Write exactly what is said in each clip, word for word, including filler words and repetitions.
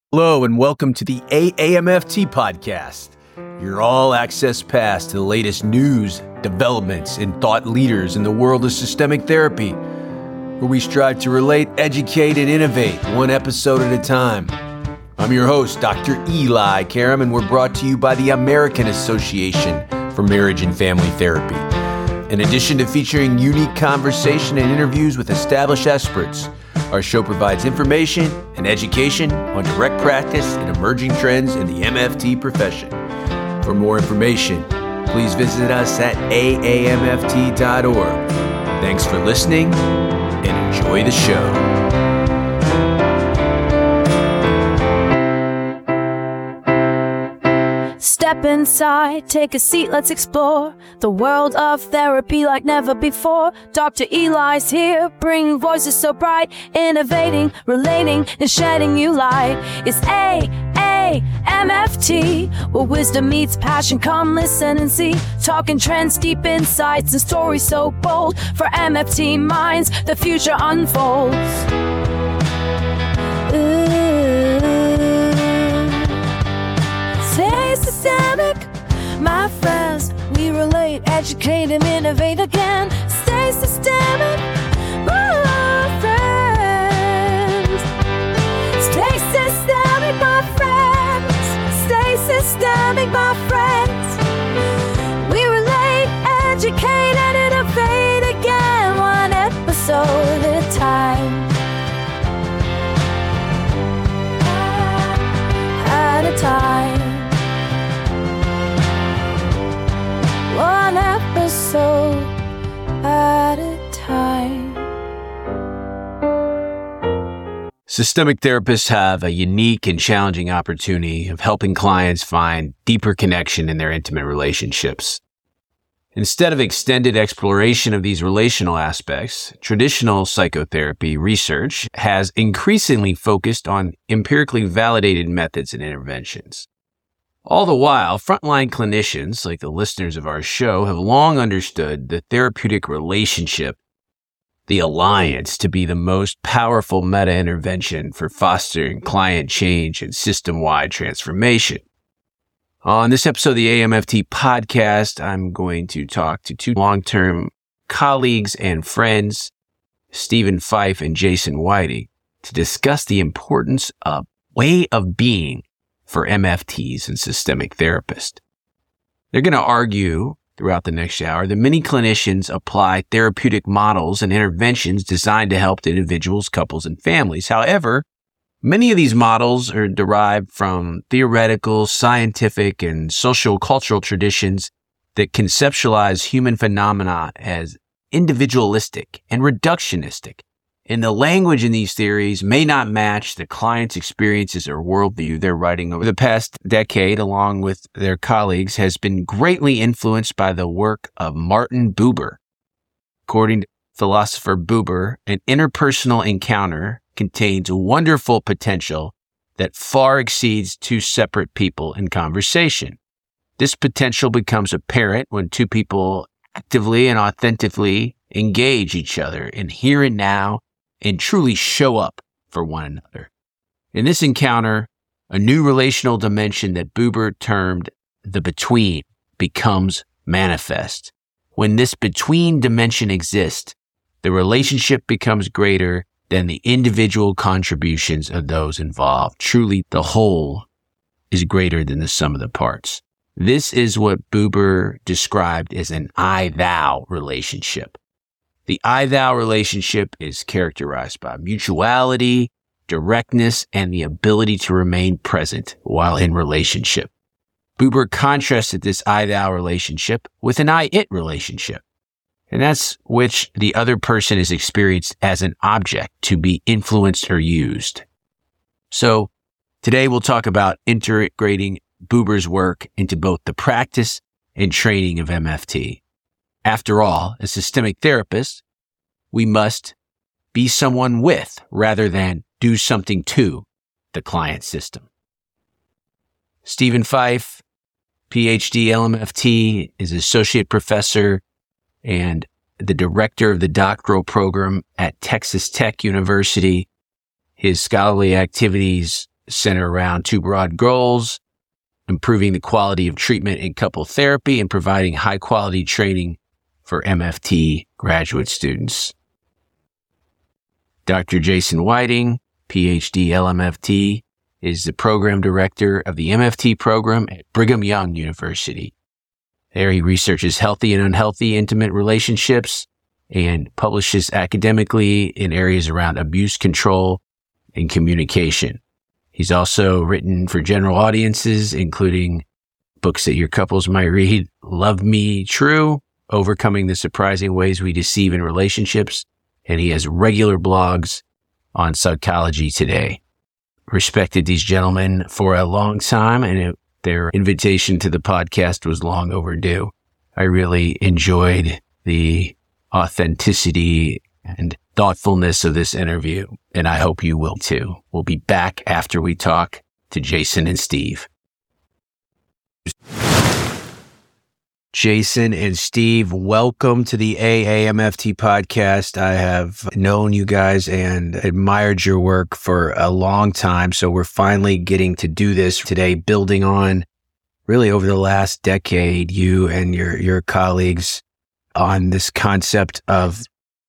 Hello and welcome to the A A M F T podcast, your all-access pass to the latest news, developments, and thought leaders in the world of systemic therapy, where we strive to relate, educate, and innovate one episode at a time. I'm your host, Doctor Eli Karam, and we're brought to you by the American Association for Marriage and Family Therapy. In addition to featuring unique conversation and interviews with established experts, our show provides information and education on direct practice and emerging trends in the M F T profession. For more information, please visit us at A A M F T dot org. Thanks for listening and enjoy the show. Step inside, take a seat, let's explore the world of therapy like never before. Doctor Eli's here, bringing voices so bright, innovating, relating, and shedding you light. It's A A M F T, where wisdom meets passion. Come listen and see, talking trends, deep insights, and stories so bold. For M F T minds, the future unfolds. Ooh. Stay systemic, my friends. We relate, educate, and innovate again. Stay systemic, my friends. Stay systemic, my friends. Stay systemic, my friends. We relate, educate, and innovate again, one episode at a time. At a time. One episode at a time. Systemic therapists have a unique and challenging opportunity of helping clients find deeper connection in their intimate relationships. Instead of extended exploration of these relational aspects, traditional psychotherapy research has increasingly focused on empirically validated methods and interventions. All the while, frontline clinicians, like the listeners of our show, have long understood the therapeutic relationship, the alliance, to be the most powerful meta-intervention for fostering client change and system-wide transformation. On this episode of the A M F T podcast, I'm going to talk to two long-term colleagues and friends, Stephen Fife and Jason Whiting, to discuss the importance of way of being for M F Ts and systemic therapists. They're going to argue throughout the next hour that many clinicians apply therapeutic models and interventions designed to help individuals, couples, and families. However, many of these models are derived from theoretical, scientific, and social cultural traditions that conceptualize human phenomena as individualistic and reductionistic. And the language in these theories may not match the client's experiences or worldview. Their writing over the past decade, along with their colleagues, has been greatly influenced by the work of Martin Buber. According to philosopher Buber, an interpersonal encounter contains wonderful potential that far exceeds two separate people in conversation. This potential becomes apparent when two people actively and authentically engage each other in here and now and truly show up for one another. In this encounter, a new relational dimension that Buber termed the between becomes manifest. When this between dimension exists, the relationship becomes greater than the individual contributions of those involved. Truly, the whole is greater than the sum of the parts. This is what Buber described as an I-thou relationship. The I-thou relationship is characterized by mutuality, directness, and the ability to remain present while in relationship. Buber contrasted this I-thou relationship with an I-it relationship, and that's which the other person is experienced as an object to be influenced or used. So today we'll talk about integrating Buber's work into both the practice and training of M F T. After all, as systemic therapists, we must be someone with rather than do something to the client system. Stephen Fife, P H D L M F T, is associate professor and the director of the doctoral program at Texas Tech University. His scholarly activities center around two broad goals: improving the quality of treatment in couple therapy and providing high quality training for M F T graduate students. Doctor Jason Whiting, P H D L M F T, is the program director of the M F T program at Brigham Young University. There he researches healthy and unhealthy intimate relationships and publishes academically in areas around abuse control and communication. He's also written for general audiences, including books that your couples might read: Love Me True, Overcoming the Surprising Ways We Deceive in Relationships, and he has regular blogs on Psychology Today. Respected these gentlemen for a long time, and it, their invitation to the podcast was long overdue. I really enjoyed the authenticity and thoughtfulness of this interview, and I hope you will too. We'll be back after we talk to Jason and Steve. Jason and Steve, welcome to the A A M F T podcast. I have known you guys and admired your work for a long time, so we're finally getting to do this today, building on really over the last decade, you and your, your colleagues on this concept of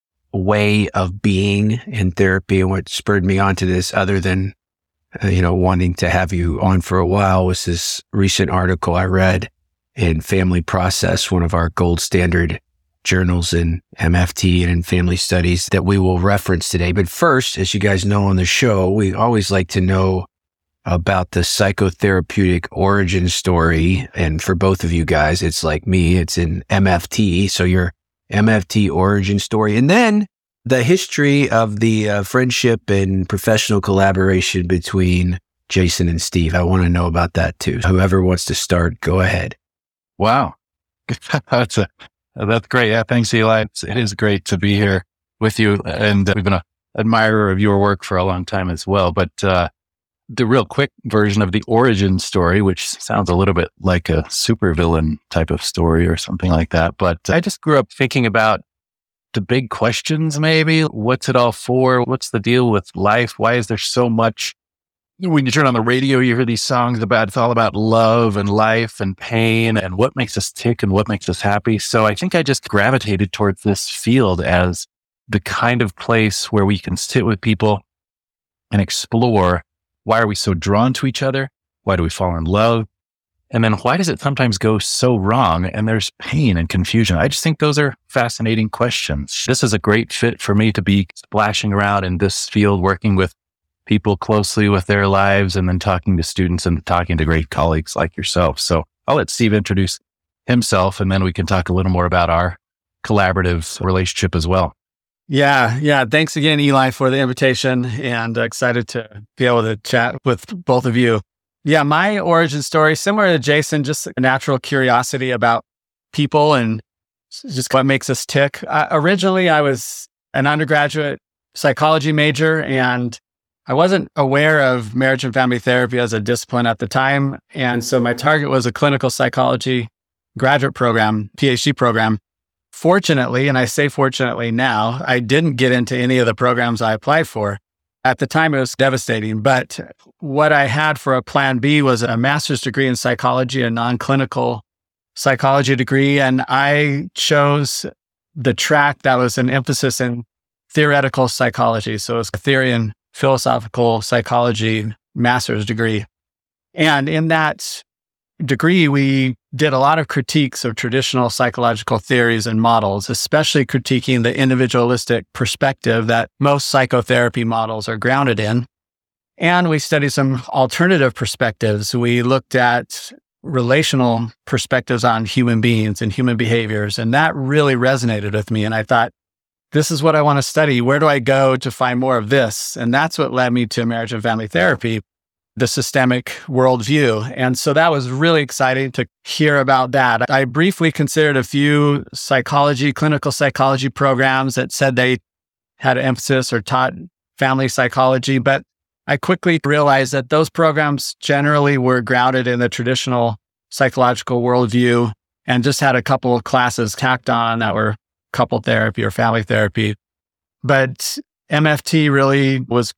way of being in therapy. And what spurred me onto this, other than, uh, you know, wanting to have you on for a while, was this recent article I read in Family Process, one of our gold standard journals in M F T and in family studies, that we will reference today. But first, as you guys know on the show, we always like to know about the psychotherapeutic origin story. And for both of you guys, it's like me, it's in M F T. So your M F T origin story, and then the history of the uh, friendship and professional collaboration between Jason and Steve. I want to know about that too. Whoever wants to start, go ahead. Wow. that's a, that's great. Yeah. Thanks, Eli. It's, it is great to be here with you. And uh, we've been an admirer of your work for a long time as well. But uh, the real quick version of the origin story, which sounds a little bit like a supervillain type of story or something like that. But I just grew up thinking about the big questions, maybe. What's it all for? What's the deal with life? Why is there so much? When you turn on the radio, you hear these songs about, it's all about love and life and pain and what makes us tick and what makes us happy. So I think I just gravitated towards this field as the kind of place where we can sit with people and explore, why are we so drawn to each other? Why do we fall in love? And then why does it sometimes go so wrong and there's pain and confusion? I just think those are fascinating questions. This is a great fit for me to be splashing around in this field, working with people closely with their lives and then talking to students and talking to great colleagues like yourself. So I'll let Steve introduce himself and then we can talk a little more about our collaborative relationship as well. Yeah. Yeah. Thanks again, Eli, for the invitation, and excited to be able to chat with both of you. Yeah. My origin story, similar to Jason, just a natural curiosity about people and just what makes us tick. Uh, originally, I was an undergraduate psychology major, and I wasn't aware of marriage and family therapy as a discipline at the time. And so my target was a clinical psychology graduate program, P H D program. Fortunately, and I say fortunately now, I didn't get into any of the programs I applied for. At the time, it was devastating. But what I had for a plan B was a master's degree in psychology, a non-clinical psychology degree. And I chose the track that was an emphasis in theoretical psychology. So it was a theory and philosophical psychology master's degree. And in that degree, we did a lot of critiques of traditional psychological theories and models, especially critiquing the individualistic perspective that most psychotherapy models are grounded in. And we studied some alternative perspectives. We looked at relational perspectives on human beings and human behaviors, and that really resonated with me. And I thought, this is what I want to study. Where do I go to find more of this? And that's what led me to marriage and family therapy, the systemic worldview. And so that was really exciting to hear about that. I briefly considered a few psychology, clinical psychology programs that said they had an emphasis or taught family psychology, but I quickly realized that those programs generally were grounded in the traditional psychological worldview and just had a couple of classes tacked on that were couple therapy or family therapy. But M F T really was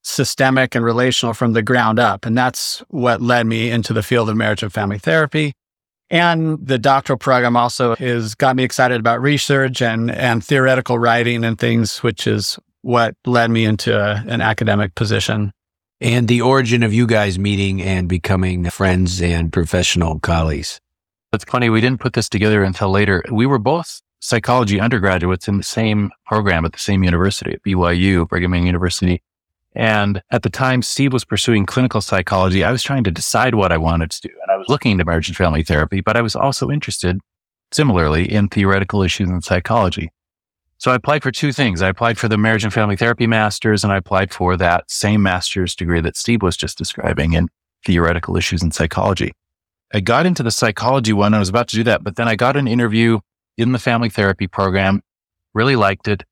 systemic and relational from the ground up. And that's what led me into the field of marriage and family therapy. And the doctoral program also has got me excited about research and, and theoretical writing and things, which is what led me into a, an academic position. And the origin of you guys meeting and becoming friends and professional colleagues. It's funny, we didn't put this together until later. We were both psychology undergraduates in the same program at the same university, at B Y U, Brigham Young University. And at the time, Steve was pursuing clinical psychology. I was trying to decide what I wanted to do. And I was looking into marriage and family therapy, but I was also interested, similarly, in theoretical issues in psychology. So I applied for two things. I applied for the marriage and family therapy master's, and I applied for that same master's degree that Steve was just describing in theoretical issues in psychology. I got into the psychology one. I was about to do that, but then I got an interview in the family therapy program, really liked it,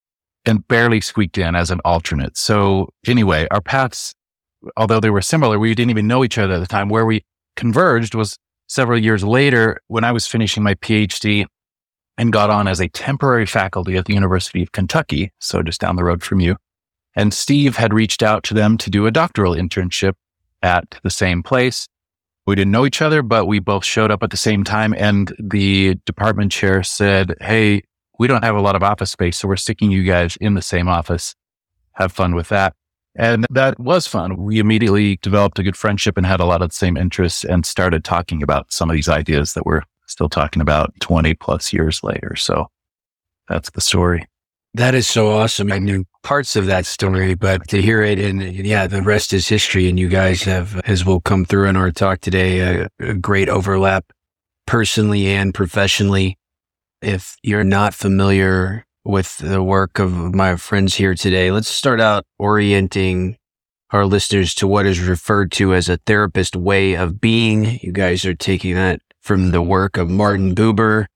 and barely squeaked in as an alternate. So anyway, our paths, although they were similar, we didn't even know each other at the time. Where we converged was several years later when I was finishing my PhD and got on as a temporary faculty at the University of Kentucky, so just down the road from you. And Steve had reached out to them to do a doctoral internship at the same place. We didn't know each other, but we both showed up at the same time. And the department chair said, hey, we don't have a lot of office space, so we're sticking you guys in the same office. Have fun with that. And that was fun. We immediately developed a good friendship and had a lot of the same interests and started talking about some of these ideas that we're still talking about twenty plus years later. So that's the story. That is so awesome. I knew parts of that story, but to hear it, and yeah, the rest is history. And you guys have, as will come through in our talk today, a, a great overlap personally and professionally. If you're not familiar with the work of my friends here today, let's start out orienting our listeners to what is referred to as a therapist way of being. You guys are taking that from the work of Martin Buber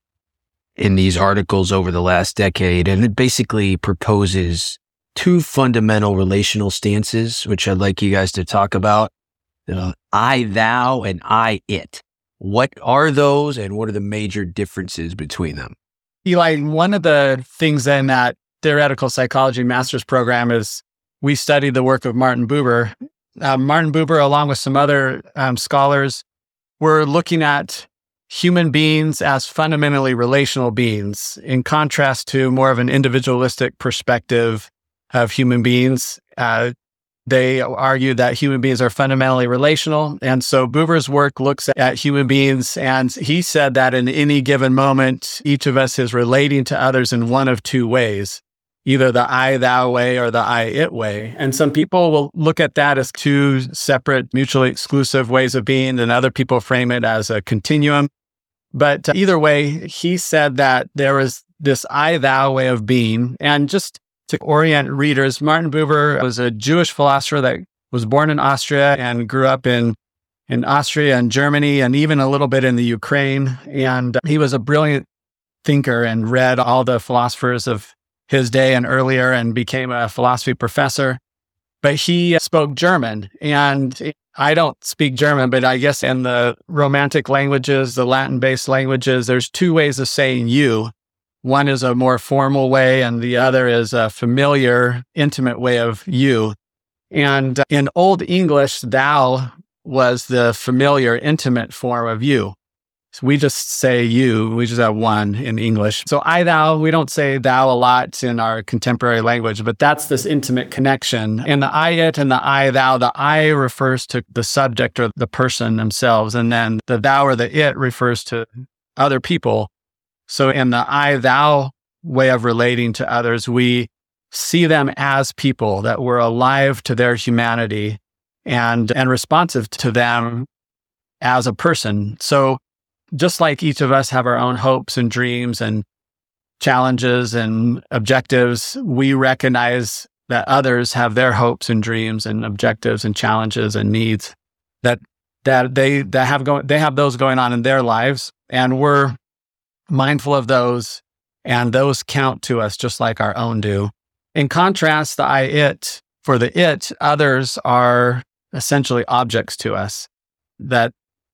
in these articles over the last decade. And it basically proposes two fundamental relational stances, which I'd like you guys to talk about. Uh, I, thou, and I, it. What are those, and what are the major differences between them? Eli, one of the things in that theoretical psychology master's program is we studied the work of Martin Buber. Uh, Martin Buber, along with some other um, scholars, were looking at human beings as fundamentally relational beings, in contrast to more of an individualistic perspective of human beings. Uh, they argue that human beings are fundamentally relational. And so Buber's work looks at human beings, and he said that in any given moment, each of us is relating to others in one of two ways, either the I, thou way or the I, it way. And some people will look at that as two separate, mutually exclusive ways of being, and other people frame it as a continuum. But either way, he said that there was this I, thou way of being. And just to orient readers, Martin Buber was a Jewish philosopher that was born in Austria and grew up in, in Austria and Germany and even a little bit in the Ukraine. And he was a brilliant thinker and read all the philosophers of his day and earlier and became a philosophy professor. But he spoke German, and I don't speak German, but I guess in the Romantic languages, the Latin-based languages, there's two ways of saying you. One is a more formal way, and the other is a familiar, intimate way of you. And in Old English, thou was the familiar, intimate form of you. So we just say you, we just have one in English. So I, thou, we don't say thou a lot in our contemporary language, but that's this intimate connection. And the I, it, and the I, thou, the I refers to the subject or the person themselves. And then the thou or the it refers to other people. So in the I, thou way of relating to others, we see them as people, that we're alive to their humanity and, and responsive to them as a person. So just like each of us have our own hopes and dreams and challenges and objectives, we recognize that others have their hopes and dreams and objectives and challenges and needs that that they that have going they have those going on in their lives, and we're mindful of those, and those count to us just like our own do. In contrast, the I, it, for the it, others are essentially objects to us, that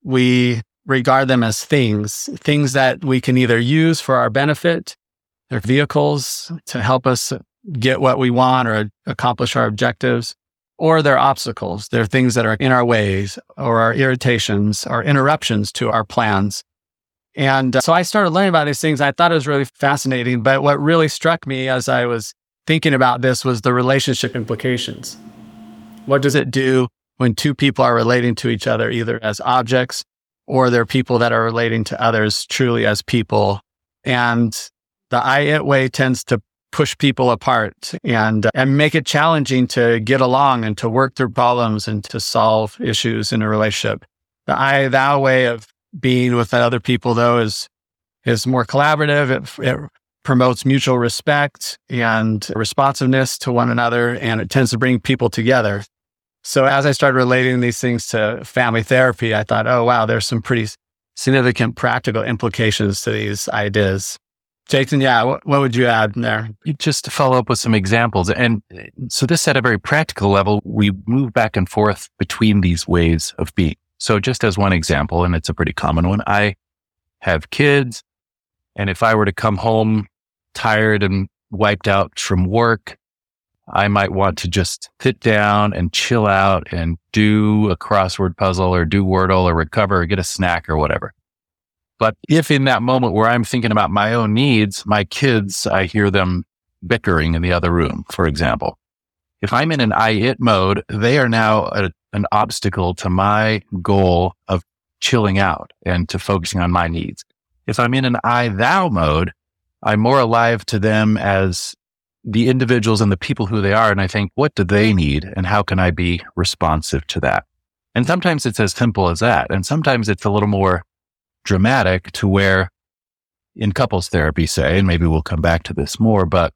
we regard them as things, things that we can either use for our benefit, they're vehicles to help us get what we want or accomplish our objectives, or they're obstacles. They're things that are in our ways or our irritations or interruptions to our plans. And uh, so I started learning about these things. I thought it was really fascinating. But what really struck me as I was thinking about this was the relationship implications. What does it do when two people are relating to each other, either as objects or they're people that are relating to others truly as people? And the I-it way tends to push people apart and, uh, and make it challenging to get along and to work through problems and to solve issues in a relationship. The I-thou way of being with other people, though, is is more collaborative. It, it promotes mutual respect and responsiveness to one another, and it tends to bring people together. So as I started relating these things to family therapy, I thought, oh, wow, there's some pretty significant practical implications to these ideas. Jason, yeah, what, what would you add there? Just to follow up with some examples. And so this at a very practical level, we move back and forth between these ways of being. So just as one example, and it's a pretty common one, I have kids, and if I were to come home tired and wiped out from work, I might want to just sit down and chill out and do a crossword puzzle or do Wordle or recover or get a snack or whatever. But if in that moment where I'm thinking about my own needs, my kids, I hear them bickering in the other room, for example. If I'm in an I-it mode, they are now a, an obstacle to my goal of chilling out and to focusing on my needs. If I'm in an I-thou mode, I'm more alive to them as the individuals and the people who they are. And I think, what do they need? And how can I be responsive to that? And sometimes it's as simple as that. And sometimes it's a little more dramatic to where in couples therapy, say, and maybe we'll come back to this more, but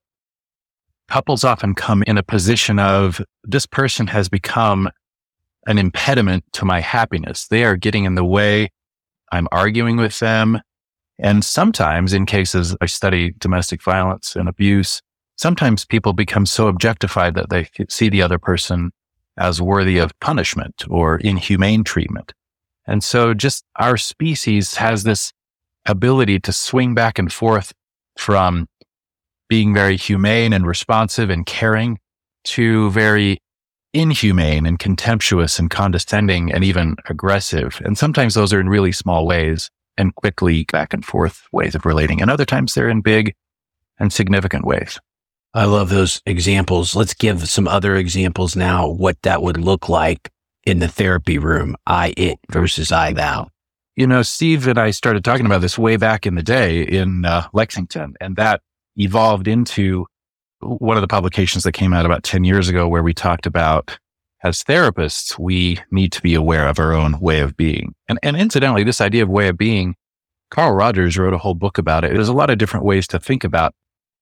couples often come in a position of, this person has become an impediment to my happiness. They are getting in the way. I'm arguing with them. And sometimes in cases, I study domestic violence and abuse, sometimes people become so objectified that they see the other person as worthy of punishment or inhumane treatment. And so just our species has this ability to swing back and forth from being very humane and responsive and caring to very inhumane and contemptuous and condescending and even aggressive. And sometimes those are in really small ways and quickly back and forth ways of relating. And other times they're in big and significant ways. I love those examples. Let's give some other examples now, what that would look like in the therapy room, I-it versus I-thou. You know, Steve and I started talking about this way back in the day in uh, Lexington, and that evolved into one of the publications that came out about ten years ago, where we talked about, as therapists, we need to be aware of our own way of being. And, and incidentally, this idea of way of being, Carl Rogers wrote a whole book about it. There's a lot of different ways to think about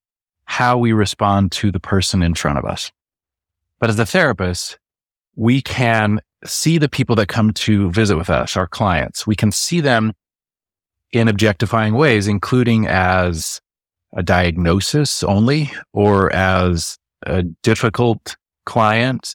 how we respond to the person in front of us. But as a therapist, we can see the people that come to visit with us, our clients. We can see them in objectifying ways, including as a diagnosis only, or as a difficult client.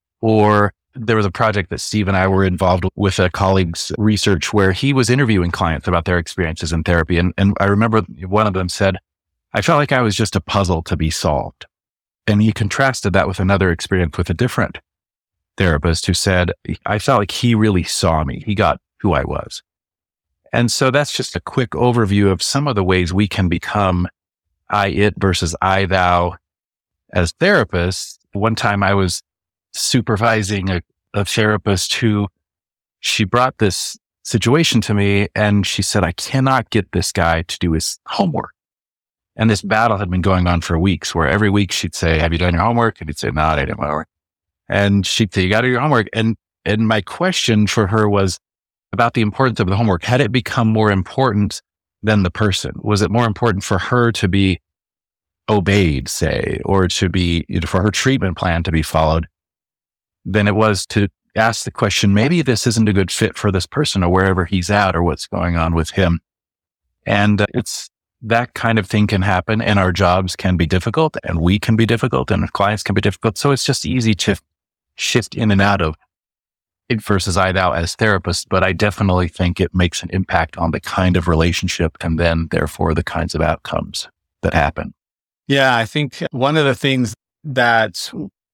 Or there was a project that Steve and I were involved with a colleague's research where he was interviewing clients about their experiences in therapy. And, and I remember one of them said, I felt like I was just a puzzle to be solved. And he contrasted that with another experience with a different therapist who said, I felt like he really saw me. He got who I was. And so that's just a quick overview of some of the ways we can become I-it versus I-thou as therapists. One time I was supervising a, a therapist who, she brought this situation to me and she said, I cannot get this guy to do his homework. And this battle had been going on for weeks, where every week she'd say, have you done your homework? And he'd say, no, I didn't do my homework. And she'd say, you got to do your homework. And, and my question for her was about the importance of the homework. Had it become more important than the person? Was it more important for her to be obeyed, say, or to be, you know, for her treatment plan to be followed than it was to ask the question, maybe this isn't a good fit for this person or wherever he's at or what's going on with him. And uh, it's, that kind of thing can happen, and our jobs can be difficult, and we can be difficult, and our clients can be difficult. So it's just easy to shift in and out of it versus I-thou as therapists. But I definitely think it makes an impact on the kind of relationship and then therefore the kinds of outcomes that happen. Yeah, I think one of the things that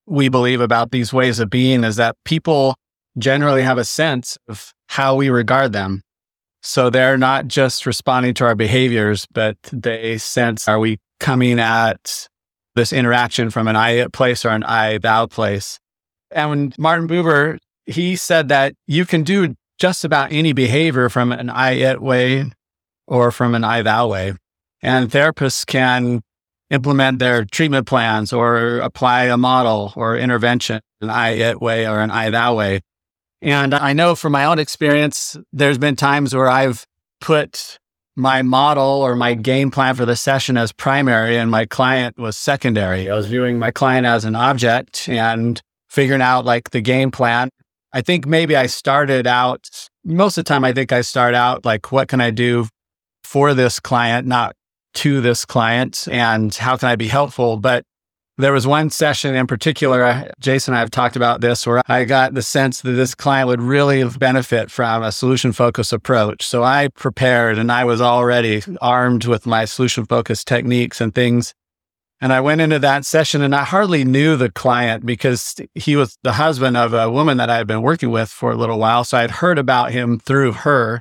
we believe about these ways of being is that people generally have a sense of how we regard them. So they're not just responding to our behaviors, but they sense, are we coming at this interaction from an I-it place or an I-thou place? And when Martin Buber, he said that you can do just about any behavior from an I-it way or from an I-thou way. And therapists can implement their treatment plans or apply a model or intervention an I-it way or an I-thou way. And I know from my own experience, there's been times where I've put my model or my game plan for the session as primary and my client was secondary. I was viewing my client as an object and figuring out like the game plan. I think maybe I started out, most of the time, I think I start out like, what can I do for this client, not to this client, and how can I be helpful? But there was one session in particular, Jason and I have talked about this, where I got the sense that this client would really benefit from a solution-focused approach. So I prepared and I was already armed with my solution-focused techniques and things. And I went into that session and I hardly knew the client because he was the husband of a woman that I had been working with for a little while. So I'd heard about him through her.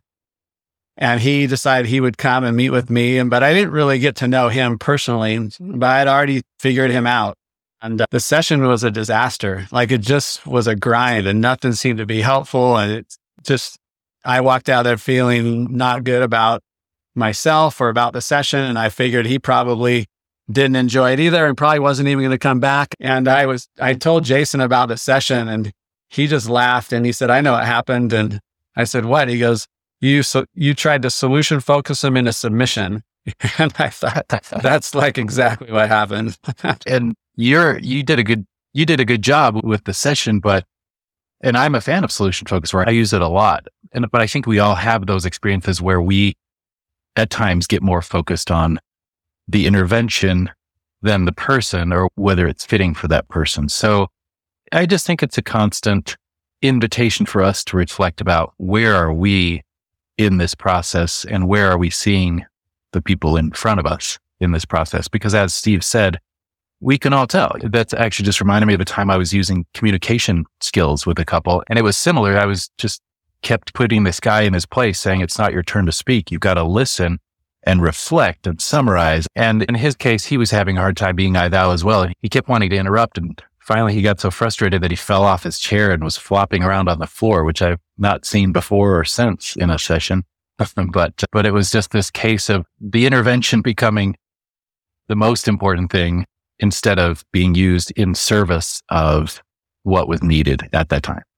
And he decided he would come and meet with me. And, but I didn't really get to know him personally, but I'd already figured him out. And uh, the session was a disaster. Like it just was a grind and nothing seemed to be helpful. And it just, I walked out there feeling not good about myself or about the session. And I figured he probably didn't enjoy it either and probably wasn't even going to come back. And I was, I told Jason about the session and he just laughed and he said, I know what happened. And I said, what? He goes, You so you tried to solution focus them into submission, and I thought that's like exactly what happened. And you're you did a good you did a good job with the session, but and I'm a fan of solution focus where I use it a lot. And but I think we all have those experiences where we at times get more focused on the intervention than the person or whether it's fitting for that person. So I just think it's a constant invitation for us to reflect about where are we in this process and where are we seeing the people in front of us in this process? Because as Steve said, we can all tell. That's actually just reminded me of the time I was using communication skills with a couple. And it was similar. I was just kept putting this guy in his place saying, it's not your turn to speak. You've got to listen and reflect and summarize. And in his case, he was having a hard time being I-thou as well. And he kept wanting to interrupt. And finally, he got so frustrated that he fell off his chair and was flopping around on the floor, which I've not seen before or since in a session. but but it was just this case of the intervention becoming the most important thing instead of being used in service of what was needed at that time.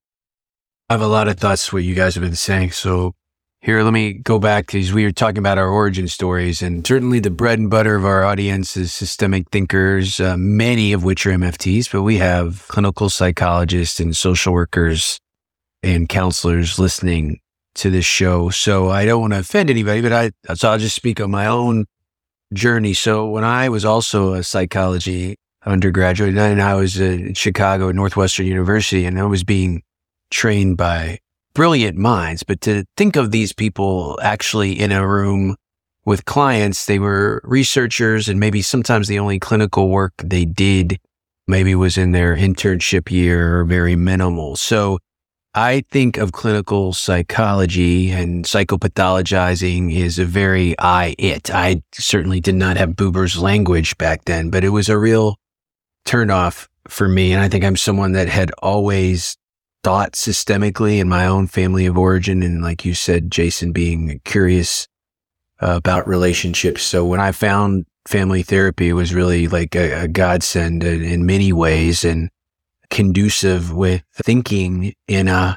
I have a lot of thoughts to what you guys have been saying. So here, let me go back because we were talking about our origin stories, and certainly the bread and butter of our audience is systemic thinkers, uh, many of which are M F Ts, but we have clinical psychologists and social workers and counselors listening to this show. So I don't want to offend anybody, but I, so I'll just speak on my own journey. So when I was also a psychology undergraduate, and I was in Chicago at Northwestern University, and I was being trained by brilliant minds, but to think of these people actually in a room with clients, they were researchers, and maybe sometimes the only clinical work they did maybe was in their internship year or very minimal. So I think of clinical psychology and psychopathologizing is a very I-it. I certainly did not have Buber's language back then, but it was a real turnoff for me. And I think I'm someone that had always thought systemically in my own family of origin. And like you said, Jason, being curious uh, about relationships. So when I found family therapy, it was really like a, a godsend in, in many ways and conducive with thinking in a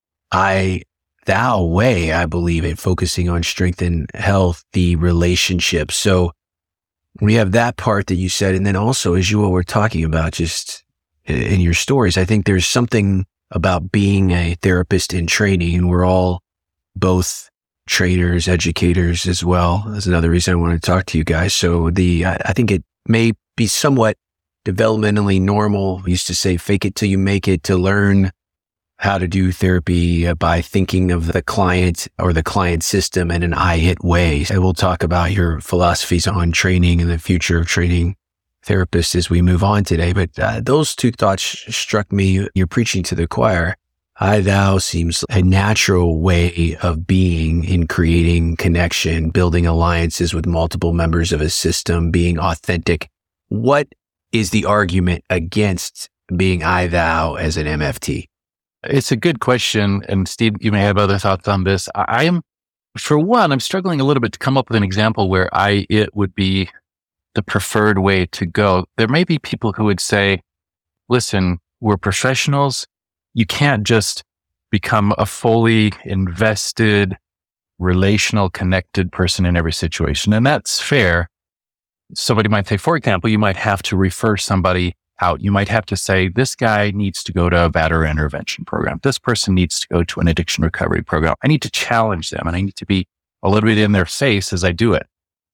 I-thou way, I believe it, focusing on strength and healthy relationships. So we have that part that you said. And then also, as you all were talking about just in your stories, I think there's something about being a therapist in training, and we're all both trainers, educators as well. That's another reason I want to talk to you guys. So the, I, I think it may be somewhat developmentally normal. We used to say, fake it till you make it, to learn how to do therapy by thinking of the client or the client system in an I-it way. And we'll talk about your philosophies on training and the future of training therapist as we move on today, but uh, those two thoughts struck me. You're preaching to the choir. I thou seems a natural way of being in creating connection, building alliances with multiple members of a system, being authentic. What is the argument against being I thou as an M F T? It's a good question. And Steve, you may have other thoughts on this. I am, for one, I'm struggling a little bit to come up with an example where I, it would be the preferred way to go. There may be people who would say, listen, we're professionals. You can't just become a fully invested, relational, connected person in every situation. And that's fair. Somebody might say, for example, you might have to refer somebody out. You might have to say, this guy needs to go to a battery intervention program. This person needs to go to an addiction recovery program. I need to challenge them and I need to be a little bit in their face as I do it.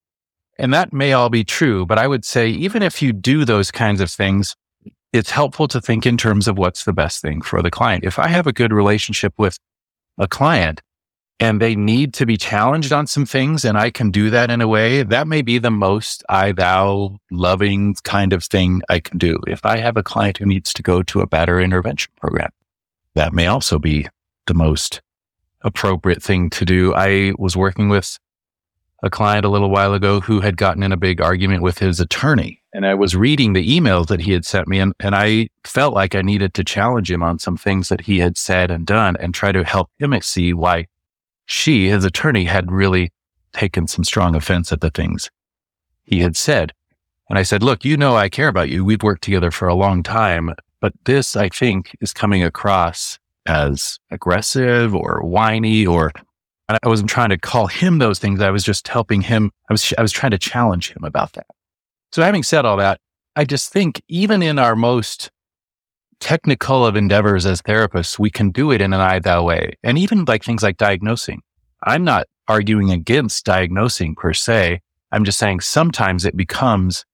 And that may all be true, but I would say even if you do those kinds of things, it's helpful to think in terms of what's the best thing for the client. If I have a good relationship with a client and they need to be challenged on some things and I can do that in a way, that may be the most I, thou loving kind of thing I can do. If I have a client who needs to go to a battery intervention program, that may also be the most appropriate thing to do. I was working with a client a little while ago who had gotten in a big argument with his attorney. And I was reading the emails that he had sent me, and, and I felt like I needed to challenge him on some things that he had said and done and try to help him see why she, his attorney, had really taken some strong offense at the things he had said. And I said, look, you know I care about you. We've worked together for a long time, but this, I think, is coming across as aggressive or whiny, or I wasn't trying to call him those things. I was just helping him. I was I was trying to challenge him about that. So having said all that, I just think even in our most technical of endeavors as therapists, we can do it in an I thou way. And even like things like diagnosing. I'm not arguing against diagnosing per se. I'm just saying sometimes it becomes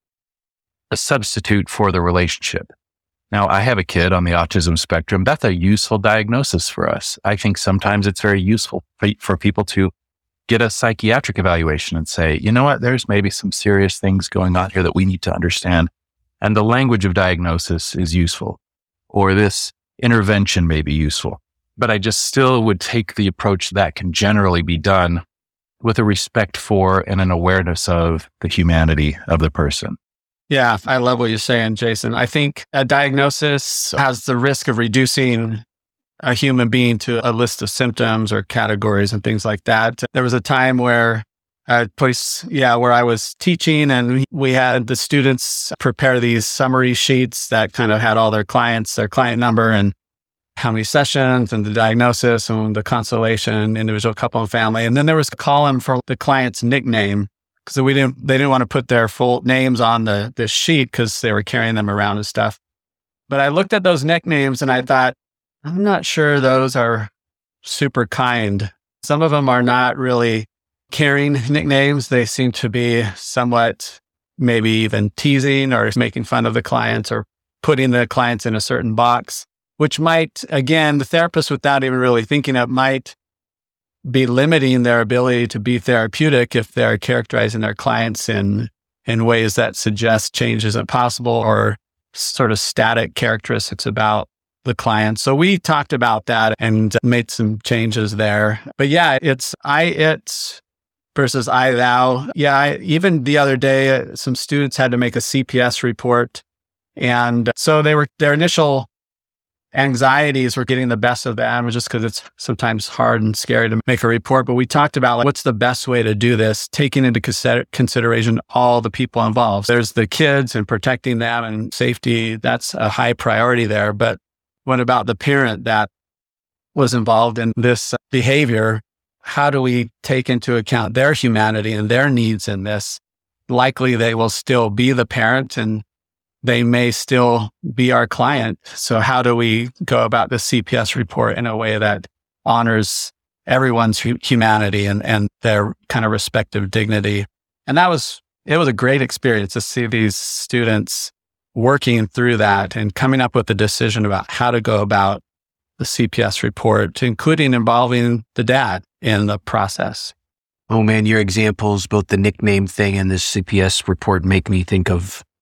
a substitute for the relationship. Now, I have a kid on the autism spectrum. That's a useful diagnosis for us. I think sometimes it's very useful for people to get a psychiatric evaluation and say, you know what, there's maybe some serious things going on here that we need to understand. And the language of diagnosis is useful, or this intervention may be useful. But I just still would take the approach that can generally be done with a respect for and an awareness of the humanity of the person. Yeah, I love what you're saying, Jason. I think a diagnosis has the risk of reducing a human being to a list of symptoms or categories and things like that. There was a time where a place, yeah, where I was teaching and we had the students prepare these summary sheets that kind of had all their clients, their client number and how many sessions and the diagnosis and the consultation, individual, couple, and family. And then there was a column for the client's nickname. So we didn't, they didn't want to put their full names on the, the sheet because they were carrying them around and stuff. But I looked at those nicknames and I thought, I'm not sure those are super kind. Some of them are not really caring nicknames. They seem to be somewhat maybe even teasing or making fun of the clients or putting the clients in a certain box, which might, again, the therapist without even really thinking of might be limiting their ability to be therapeutic if they're characterizing their clients in, in ways that suggest change isn't possible or sort of static characteristics about the client. So we talked about that and made some changes there. But yeah, it's I, it versus I, thou. Yeah, I, even the other day, some students had to make a C P S report. And so they were, their initial anxieties were getting the best of them just because it's sometimes hard and scary to make a report. But we talked about like, what's the best way to do this, taking into consider- consideration all the people involved. There's the kids and protecting them and safety. That's a high priority there. But what about the parent that was involved in this behavior? How do we take into account their humanity and their needs in this? Likely they will still be the parent and they may still be our client. So how do we go about the C P S report in a way that honors everyone's hu- humanity and, and their kind of respective dignity? And that was, it was a great experience to see these students working through that and coming up with a decision about how to go about the C P S report, including involving the dad in the process. Oh man, your examples, both the nickname thing and the C P S report, make me think of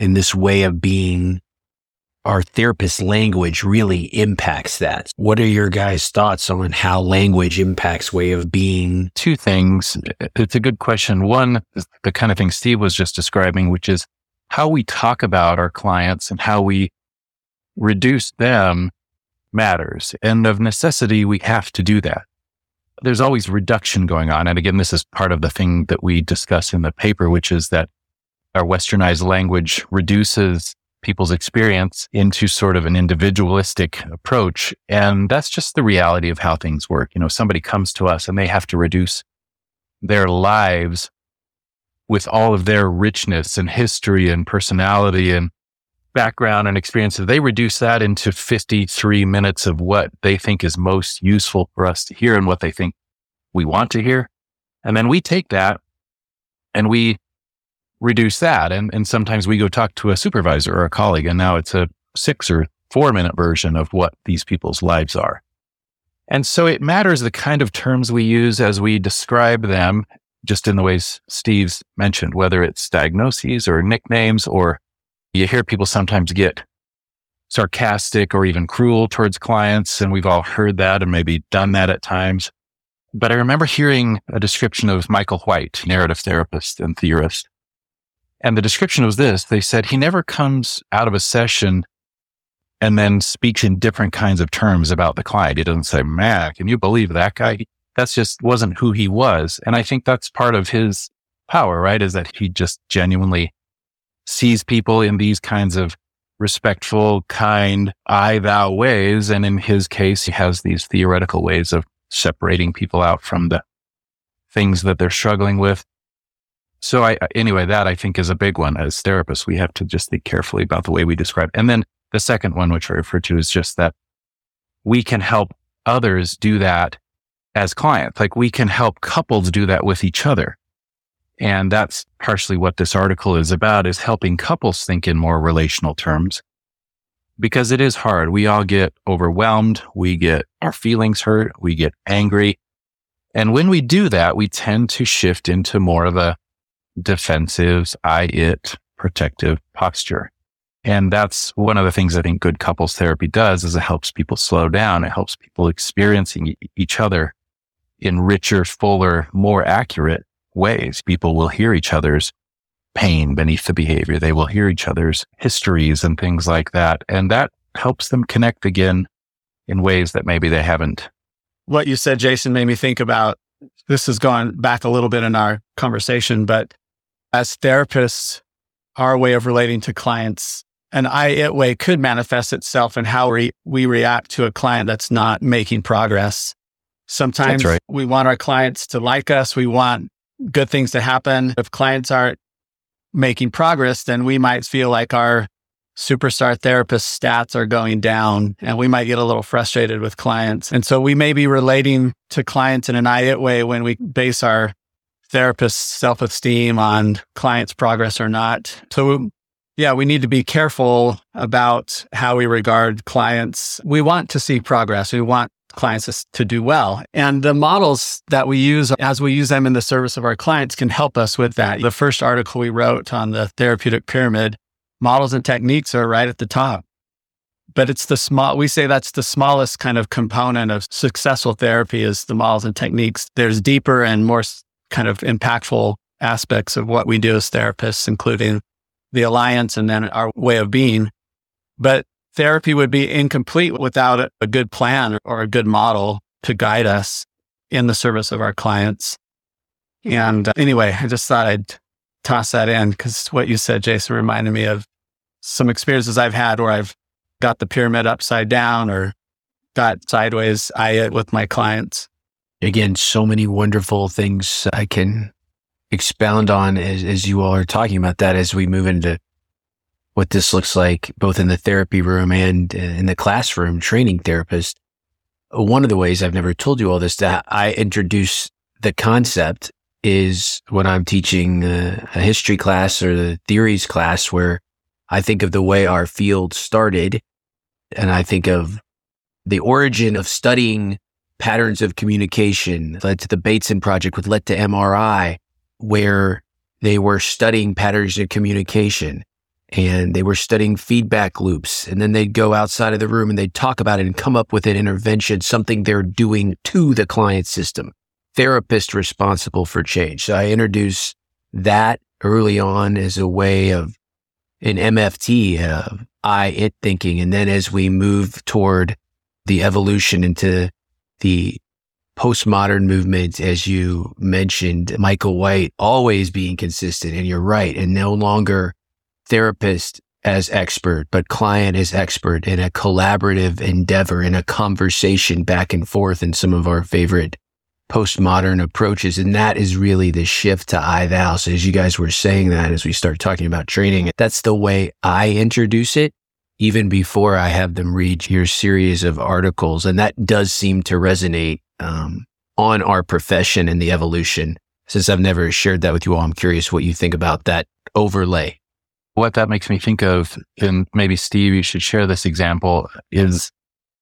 and this way of being, our therapist language really impacts that. What are your guys' thoughts on how language impacts way of being? Two things. It's a good question. One is the kind of thing Steve was just describing, which is how we talk about our clients and how we reduce them matters. And of necessity, we have to do that. There's always reduction going on. And again, this is part of the thing that we discuss in the paper, which is that our westernized language reduces people's experience into sort of an individualistic approach. And that's just the reality of how things work. You know, somebody comes to us and they have to reduce their lives with all of their richness and history and personality and background and experiences. They reduce that into fifty-three minutes of what they think is most useful for us to hear and what they think we want to hear. And then we take that and we reduce that. And, and sometimes we go talk to a supervisor or a colleague, and now it's a six or four minute version of what these people's lives are. And so it matters the kind of terms we use as we describe them, just in the ways Steve's mentioned, whether it's diagnoses or nicknames, or you hear people sometimes get sarcastic or even cruel towards clients. And we've all heard that and maybe done that at times. But I remember hearing a description of Michael White, narrative therapist and theorist. And the description was this. They said he never comes out of a session and then speaks in different kinds of terms about the client. He doesn't say, man, can you believe that guy? That's just wasn't who he was. And I think that's part of his power, right? Is that he just genuinely sees people in these kinds of respectful, kind, I, thou ways. And in his case, he has these theoretical ways of separating people out from the things that they're struggling with. So I, anyway, that I think is a big one. As therapists, we have to just think carefully about the way we describe. And then the second one, which I refer to, is just that we can help others do that as clients. Like we can help couples do that with each other. And that's partially what this article is about, is helping couples think in more relational terms, because it is hard. We all get overwhelmed. We get our feelings hurt. We get angry. And when we do that, we tend to shift into more of a defensive, I, it, protective posture. And that's one of the things I think good couples therapy does, is it helps people slow down. It helps people experiencing each other in richer, fuller, more accurate ways. People will hear each other's pain beneath the behavior. They will hear each other's histories and things like that. And that helps them connect again in ways that maybe they haven't. What you said, Jason, made me think about, this has gone back a little bit in our conversation, but as therapists, our way of relating to clients, an I, it way could manifest itself in how we, we react to a client that's not making progress. Sometimes right. we want our clients to like us. We want good things to happen. If clients aren't making progress, then we might feel like our superstar therapist stats are going down, and we might get a little frustrated with clients. And so we may be relating to clients in an I, it way when we base our therapist's self-esteem on clients' progress or not. So yeah, we need to be careful about how we regard clients. We want to see progress. We want clients to do well. And the models that we use as we use them in the service of our clients can help us with that. The first article we wrote on the therapeutic pyramid, models and techniques, are right at the top. But it's the small, we say that's the smallest kind of component of successful therapy, is the models and techniques. There's deeper and more kind of impactful aspects of what we do as therapists, including the alliance and then our way of being. But therapy would be incomplete without a good plan or a good model to guide us in the service of our clients. And uh, anyway, I just thought I'd toss that in, because what you said, Jason, reminded me of some experiences I've had where I've got the pyramid upside down or got sideways I with my clients. Again, so many wonderful things I can expound on as, as you all are talking about that, as we move into what this looks like both in the therapy room and in the classroom training therapists. One of the ways, I've never told you all this, that I introduce the concept is when I'm teaching a, a history class or the theories class, where I think of the way our field started, and I think of the origin of studying patterns of communication led to the Bateson Project, which led to M R I, where they were studying patterns of communication. and they were studying feedback loops. And then they'd go outside of the room and they'd talk about it and come up with an intervention, something they're doing to the client system. Therapist responsible for change. So I introduced that early on as a way of an M F T, uh, I, it thinking. And then as we move toward the evolution into the postmodern movement, as you mentioned, Michael White always being consistent, and you're right, and no longer therapist as expert, but client as expert in a collaborative endeavor, in a conversation back and forth in some of our favorite postmodern approaches. And that is really the shift to I V A L. So as you guys were saying that, as we start talking about training, that's the way I introduce it, even before I have them read your series of articles. And that does seem to resonate um, on our profession and the evolution. Since I've never shared that with you all, I'm curious what you think about that overlay. What that makes me think of, and maybe Steve, you should share this example, is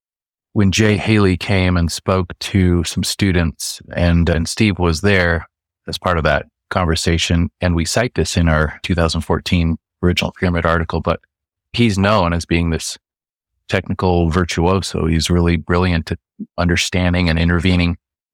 when Jay Haley came and spoke to some students, and, and Steve was there as part of that conversation. And we cite this in our two thousand fourteen original Pyramid article, but he's known as being this technical virtuoso. He's really brilliant at understanding and intervening.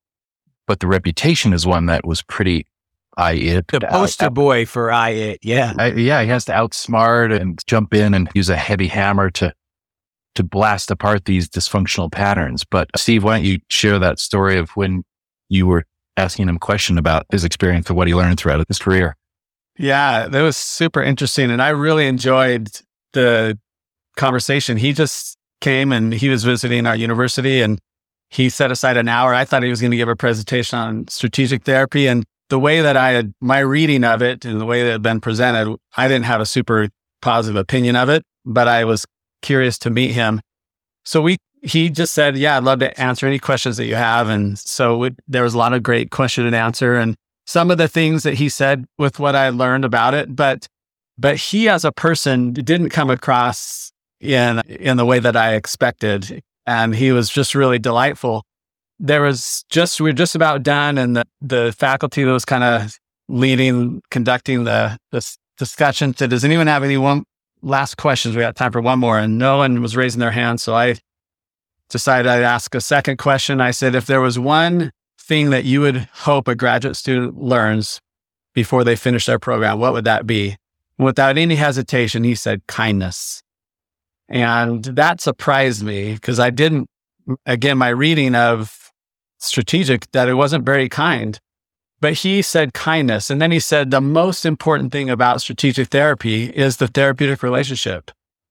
But the reputation is one that was pretty I it. The poster boy for I it, yeah. I, yeah, he has to outsmart and jump in and use a heavy hammer to to blast apart these dysfunctional patterns. But Steve, why don't you share that story of when you were asking him a question about his experience and what he learned throughout his career? Yeah, that was super interesting. And I really enjoyed the conversation. He just came and he was visiting our university and he set aside an hour. I thought he was going to give a presentation on strategic therapy. And the way that I had, my reading of it and the way that it had been presented, I didn't have a super positive opinion of it, but I was curious to meet him. So we, he just said, yeah, I'd love to answer any questions that you have. And so it, there was a lot of great question and answer and some of the things that he said with what I learned about it. But, but he as a person didn't come across in, in the way that I expected. And he was just really delightful. There was just, we were just about done. And the, the faculty that was kind of leading, conducting the, the discussion said, does anyone have any one last questions? We got time for one more. And no one was raising their hand. So I decided I'd ask a second question. I said, if there was one thing that you would hope a graduate student learns before they finish their program, what would that be? Without any hesitation, he said, kindness. And that surprised me because I didn't, again, my reading of strategic, that it wasn't very kind. But he said kindness. And then he said, the most important thing about strategic therapy is the therapeutic relationship.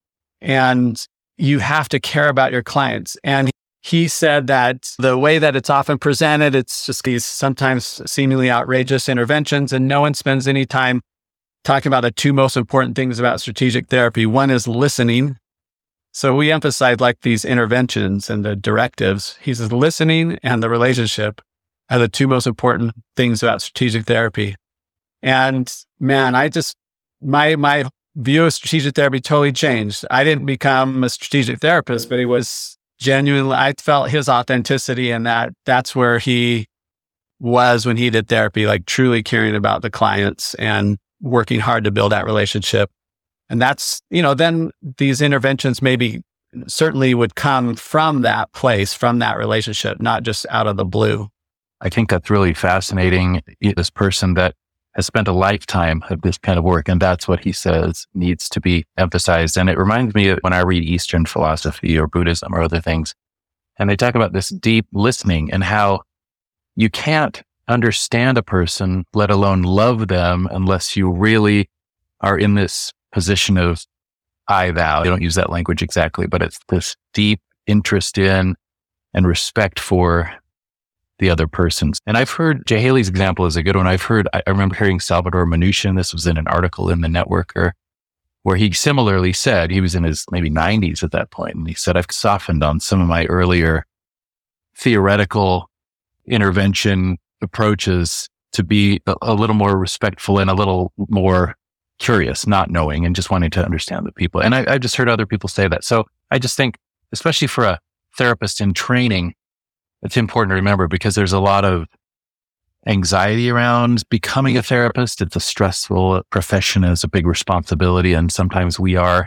And you have to care about your clients. And he said that the way that it's often presented, it's just these sometimes seemingly outrageous interventions, and no one spends any time talking about the two most important things about strategic therapy. One is listening. So we emphasize like these interventions and the directives. He says listening and the relationship are the two most important things about strategic therapy. And man, I just, my, my view of strategic therapy totally changed. I didn't become a strategic therapist, but it was genuinely, I felt his authenticity and that that's where he was when he did therapy, like truly caring about the clients and working hard to build that relationship. And that's, you know, then these interventions maybe certainly would come from that place, from that relationship, not just out of the blue. I think that's really fascinating. This person that has spent a lifetime of this kind of work, and that's what he says needs to be emphasized. And it reminds me of when I read Eastern philosophy or Buddhism or other things, and they talk about this deep listening and how you can't understand a person, let alone love them, unless you really are in this position of I thou. They don't use that language exactly, but it's this deep interest in and respect for the other persons. And I've heard Jay Haley's example is a good one. I've heard, I remember hearing Salvador Minuchin, this was in an article in The Networker, where he similarly said, he was in his maybe nineties at that point, and he said, I've softened on some of my earlier theoretical intervention approaches to be a, a little more respectful and a little more curious, not knowing, and just wanting to understand the people. And I, I just heard other people say that. So I just think, especially for a therapist in training, it's important to remember because there's a lot of anxiety around becoming a therapist. It's a stressful profession, it's a big responsibility. And sometimes we are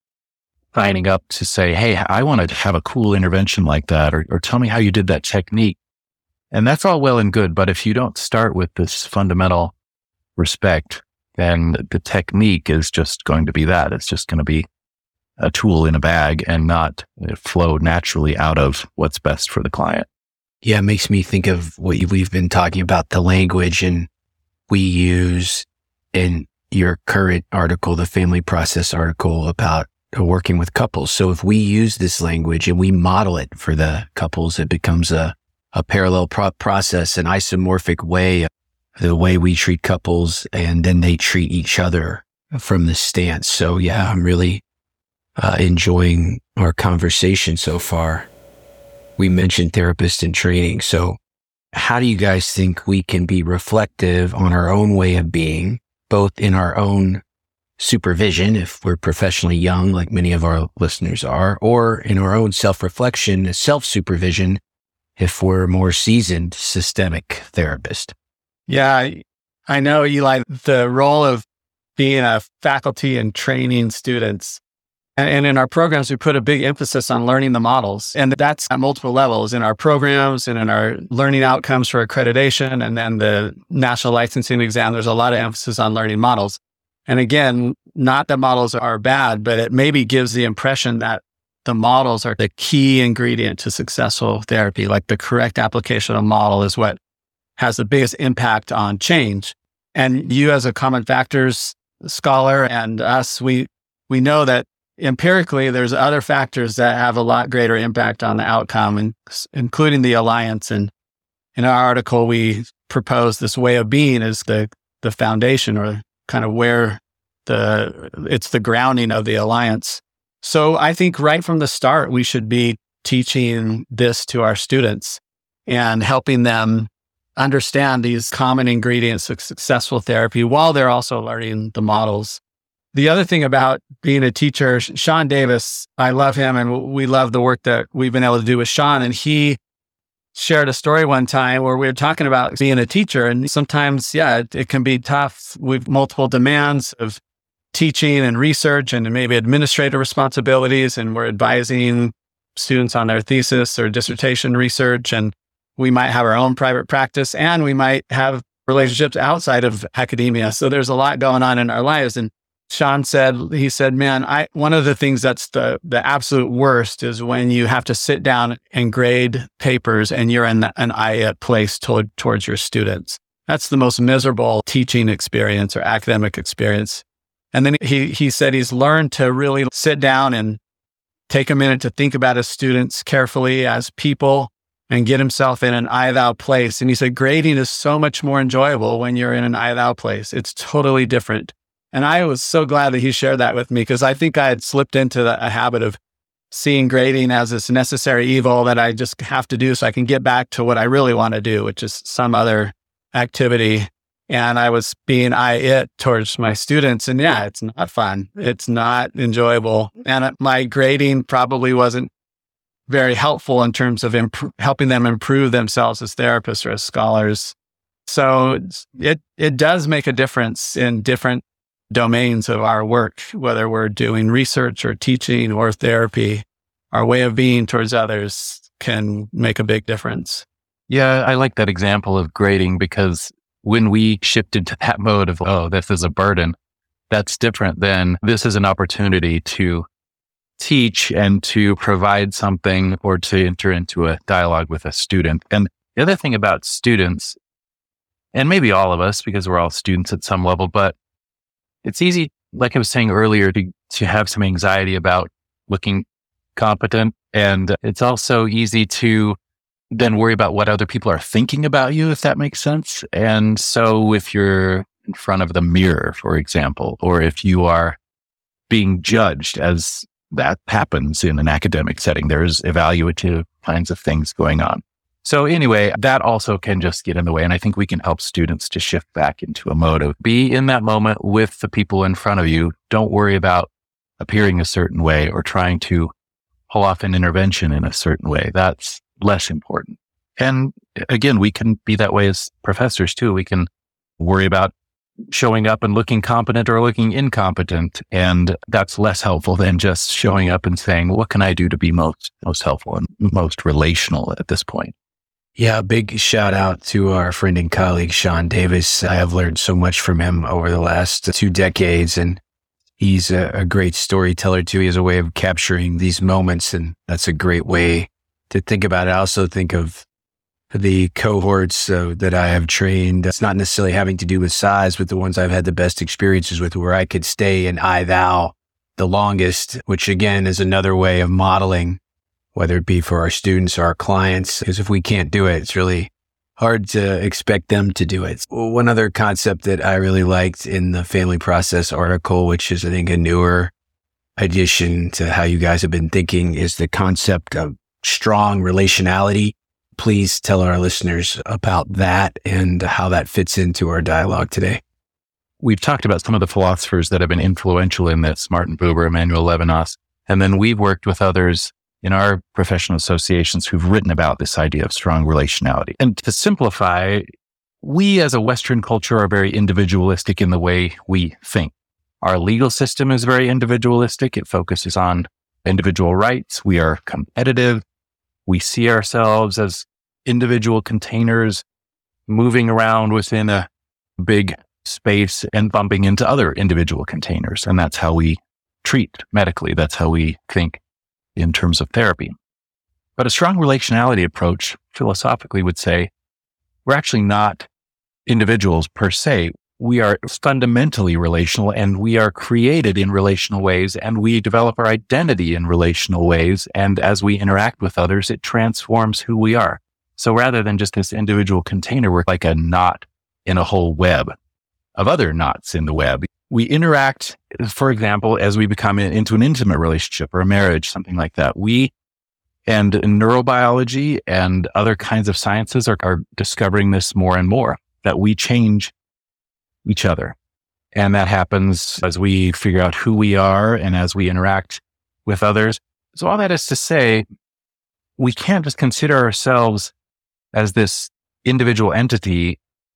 signing up to say, hey, I want to have a cool intervention like that, or, or tell me how you did that technique. And that's all well and good. But if you don't start with this fundamental respect, then the technique is just going to be that. It's just going to be a tool in a bag and not flow naturally out of what's best for the client. Yeah, it makes me think of what we've been talking about, the language and we use in your current article, the family process article about working with couples. So if we use this language and we model it for the couples, it becomes a, a parallel pro- process, an isomorphic way, the way we treat couples, and then they treat each other from this stance. So yeah, I'm really uh, enjoying our conversation so far. We mentioned therapists in training. So how do you guys think we can be reflective on our own way of being, both in our own supervision, if we're professionally young, like many of our listeners are, or in our own self-reflection, self-supervision, if we're a more seasoned systemic therapist? Yeah, I know, Eli, the role of being a faculty and training students. And in our programs, we put a big emphasis on learning the models. And that's at multiple levels in our programs and in our learning outcomes for accreditation. And then the national licensing exam, there's a lot of emphasis on learning models. And again, not that models are bad, but it maybe gives the impression that the models are the key ingredient to successful therapy. Like the correct application of a model is what has the biggest impact on change. And you as a common factors scholar and us, we we know that empirically, there's other factors that have a lot greater impact on the outcome, and including the alliance. And in our article, we propose this way of being as the the foundation, or kind of where the it's the grounding of the alliance. So I think right from the start, we should be teaching this to our students and helping them understand these common ingredients of successful therapy while they're also learning the models. The other thing about being a teacher, Sean Davis, I love him and we love the work that we've been able to do with Sean. And he shared a story one time where we were talking about being a teacher. And sometimes, yeah, it, it can be tough with multiple demands of teaching and research and maybe administrative responsibilities. And we're advising students on their thesis or dissertation research. And we might have our own private practice and we might have relationships outside of academia. So there's a lot going on in our lives. And Sean said, he said, man, I, one of the things that's the, the absolute worst is when you have to sit down and grade papers and you're in the, an I E T place toward, towards your students. That's the most miserable teaching experience or academic experience. And then he, he said he's learned to really sit down and take a minute to think about his students carefully as people and get himself in an I-thou place. And he said, grading is so much more enjoyable when you're in an I-thou place. It's totally different. And I was so glad that he shared that with me because I think I had slipped into the, a habit of seeing grading as this necessary evil that I just have to do so I can get back to what I really want to do, which is some other activity. And I was being I-it towards my students. And yeah, it's not fun. It's not enjoyable. And my grading probably wasn't very helpful in terms of imp- helping them improve themselves as therapists or as scholars. So it it does make a difference in different domains of our work, whether we're doing research or teaching or therapy. Our way of being towards others can make a big difference. Yeah, I like that example of grading because when we shifted to that mode of, oh, this is a burden, that's different than this is an opportunity to teach and to provide something or to enter into a dialogue with a student. And the other thing about students, and maybe all of us, because we're all students at some level, but it's easy, like I was saying earlier, to, to have some anxiety about looking competent. And it's also easy to then worry about what other people are thinking about you, if that makes sense. And so if you're in front of the mirror, for example, or if you are being judged, as that happens in an academic setting, there's evaluative kinds of things going on. So anyway, that also can just get in the way. And I think we can help students to shift back into a mode of be in that moment with the people in front of you. Don't worry about appearing a certain way or trying to pull off an intervention in a certain way. That's less important. And again, we can be that way as professors too. We can worry about showing up and looking competent or looking incompetent. And that's less helpful than just showing up and saying, what can I do to be most, most helpful and most relational at this point? Yeah, a big shout out to our friend and colleague, Sean Davis. I have learned so much from him over the last two decades, and he's a, a great storyteller too. He has a way of capturing these moments, and that's a great way to think about it. I also think of the cohorts uh, that I have trained. It's not necessarily having to do with size, but the ones I've had the best experiences with, where I could stay in I thou the longest, which again is another way of modeling, whether it be for our students or our clients, because if we can't do it, it's really hard to expect them to do it. One other concept that I really liked in the Family Process article, which is I think a newer addition to how you guys have been thinking, is the concept of strong relationality. Please tell our listeners about that and how that fits into our dialogue today. We've talked about some of the philosophers that have been influential in this, Martin Buber, Emmanuel Levinas, and then we've worked with others in our professional associations who've written about this idea of strong relationality. And to simplify, we as a Western culture are very individualistic in the way we think. Our legal system is very individualistic. It focuses on individual rights. We are competitive. We see ourselves as individual containers moving around within a big space and bumping into other individual containers. And that's how we treat medically. That's how we think in terms of therapy. But a strong relationality approach philosophically would say we're actually not individuals per se. We are fundamentally relational, and we are created in relational ways, and we develop our identity in relational ways. And as we interact with others, it transforms who we are. So rather than just this individual container, we're like a knot in a whole web of other knots in the web. We interact, for example, as we become into an intimate relationship or a marriage, something like that. We and neurobiology and other kinds of sciences are, are discovering this more and more, that we change each other. And that happens as we figure out who we are and as we interact with others. So all that is to say, we can't just consider ourselves as this individual entity.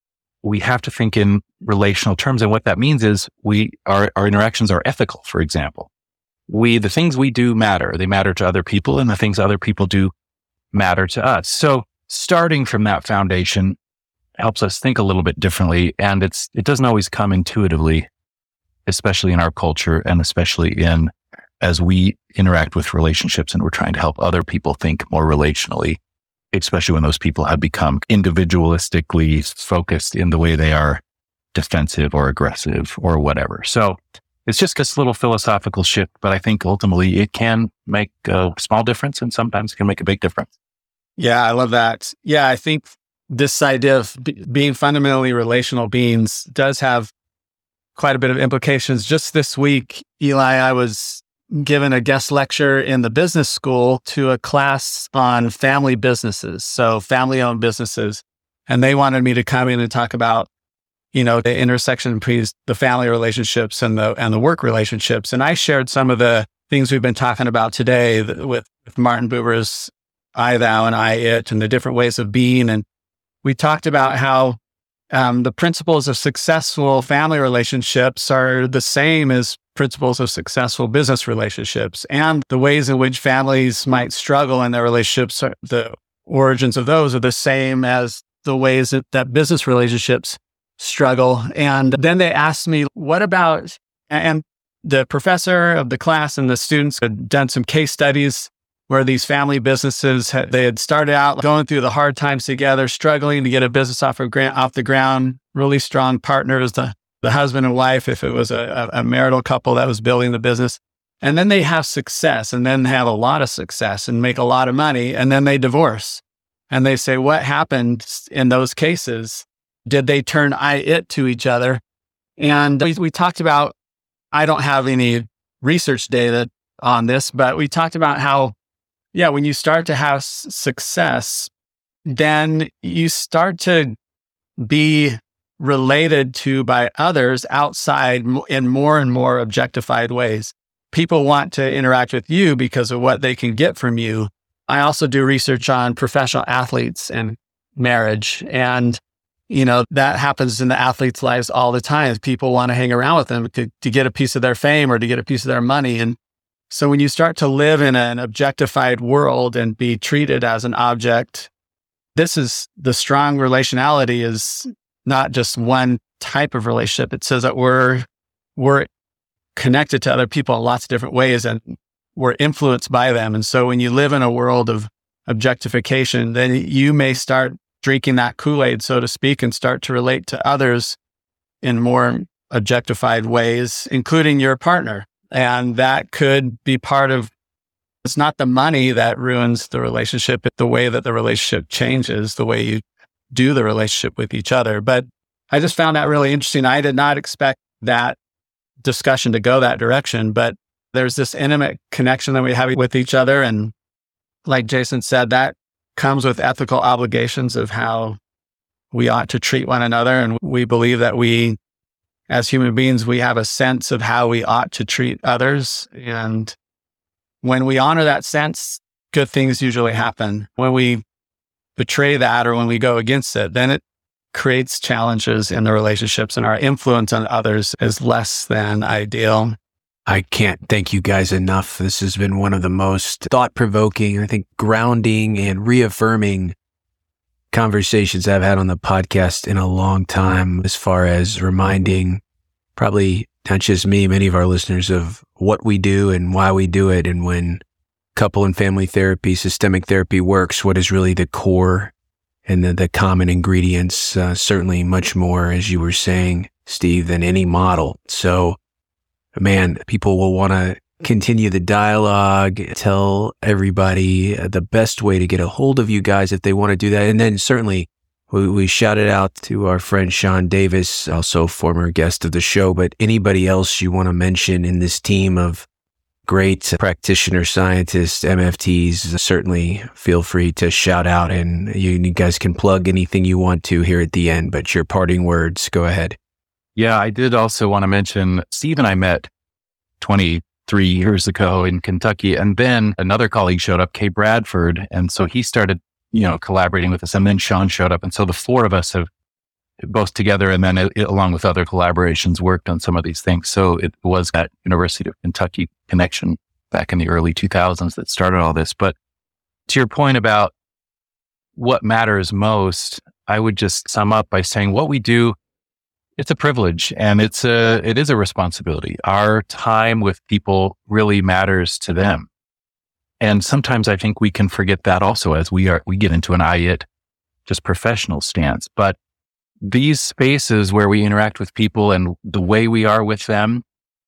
We have to think in relational terms. And what that means is we, our, our interactions are ethical, for example. We, the things we do matter. They matter to other people, and the things other people do matter to us. So starting from that foundation helps us think a little bit differently. And it's, it doesn't always come intuitively, especially in our culture and especially in as we interact with relationships and we're trying to help other people think more relationally, especially when those people have become individualistically focused in the way they are defensive or aggressive or whatever. So it's just this little philosophical shift, but I think ultimately it can make a small difference and sometimes it can make a big difference. Yeah, I love that. Yeah, I think this idea of b- being fundamentally relational beings does have quite a bit of implications. Just this week, Eli, I was given a guest lecture in the business school to a class on family businesses, so family-owned businesses. And they wanted me to come in and talk about, you know, the intersection between the family relationships and the and the work relationships. And I shared some of the things we've been talking about today with, with Martin Buber's I, thou, and I, it, and the different ways of being. And we talked about how um, the principles of successful family relationships are the same as principles of successful business relationships, and the ways in which families might struggle in their relationships, are, the origins of those are the same as the ways that, that business relationships struggle. And then they asked me, what about, and the professor of the class and the students had done some case studies where these family businesses, had, they had started out going through the hard times together, struggling to get a business off, of, off the ground, really strong partners, the, the husband and wife, if it was a, a marital couple that was building the business. And then they have success and then have a lot of success and make a lot of money. And then they divorce. And they say, what happened in those cases? Did they turn I, it to each other? And we, we talked about, I don't have any research data on this, but we talked about how, yeah, when you start to have s- success, then you start to be related to by others outside in more and more objectified ways. People want to interact with you because of what they can get from you. I also do research on professional athletes and marriage. And, you know, that happens in the athletes' lives all the time. People want to hang around with them to, to get a piece of their fame or to get a piece of their money. And so when you start to live in an objectified world and be treated as an object, this is the strong relationality is not just one type of relationship. It says that we're, we're connected to other people in lots of different ways and we're influenced by them. And so when you live in a world of objectification, then you may start drinking that Kool-Aid, so to speak, and start to relate to others in more objectified ways, including your partner. And that could be part of, it's not the money that ruins the relationship, it's the way that the relationship changes, the way you do the relationship with each other. But I just found that really interesting. I did not expect that discussion to go that direction, but there's this intimate connection that we have with each other. And like Jason said, that comes with ethical obligations of how we ought to treat one another. And we believe that we, as human beings, we have a sense of how we ought to treat others. And when we honor that sense, good things usually happen. When we betray that or when we go against it, then it creates challenges in the relationships and our influence on others is less than ideal. I can't thank you guys enough. This has been one of the most thought-provoking, I think, grounding and reaffirming conversations I've had on the podcast in a long time, as far as reminding probably not just me, many of our listeners of what we do and why we do it. And when couple and family therapy, systemic therapy works, what is really the core and the, the common ingredients, uh, certainly much more, as you were saying, Steve, than any model. So, man, people will want to continue the dialogue, tell everybody the best way to get a hold of you guys if they want to do that. And then certainly we, we shouted out to our friend Sean Davis, also former guest of the show, but anybody else you want to mention in this team of great practitioner scientists, M F Ts, certainly feel free to shout out, and you, you guys can plug anything you want to here at the end, but your parting words, go ahead. Yeah, I did also want to mention Steve and I met twenty-three years ago in Kentucky. And then another colleague showed up, Kay Bradford. And so he started, you know, collaborating with us. And then Sean showed up. And so the four of us have both together and then it, along with other collaborations worked on some of these things. So it was that University of Kentucky connection back in the early two thousands that started all this. But to your point about what matters most, I would just sum up by saying what we do, it's a privilege and it's a, it is a responsibility. Our time with people really matters to them. And sometimes I think we can forget that also as we are, we get into an I it just professional stance. But these spaces where we interact with people and the way we are with them